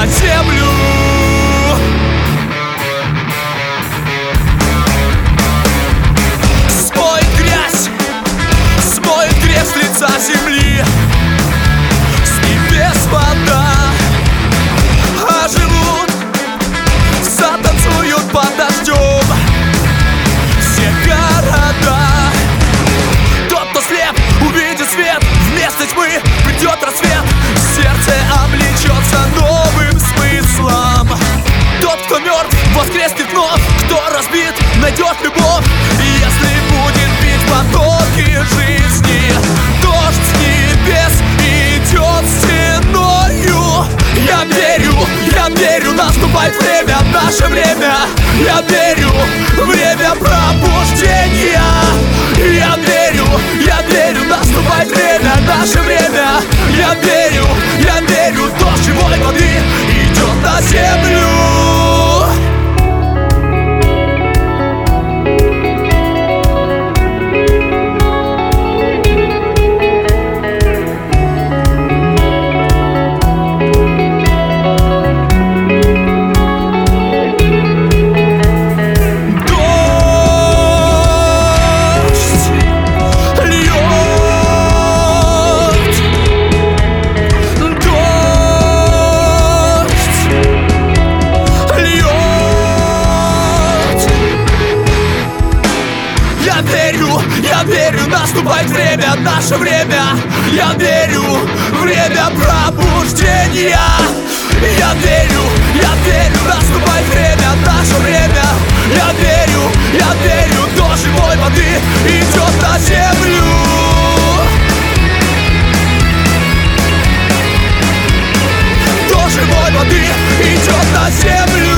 на землю. Смоет грязь с лица земли, с небес вода, а живут, затанцуют под дождем все города. Тот, кто слеп, увидит свет, вместо тьмы придет рассвет, сердце облечется новым смыслом. Тот, кто мертв, воскреснет вновь, кто разбит, найдет любовь. И если будет бить потоки жизни, дождь с небес идет стеною. Я верю, наступает время, наше время. Я верю, время пробуждения. Я верю, наступает время, наше время. Я верю, дождь живой воды идет на землю. Я верю, наступает время, наше время. Я верю, время пробуждения. Я верю, наступает время, наше время. Я верю, дождь живой воды идет на землю. Дождь живой воды идет на землю.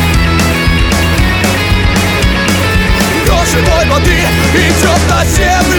Живой воды идет на землю.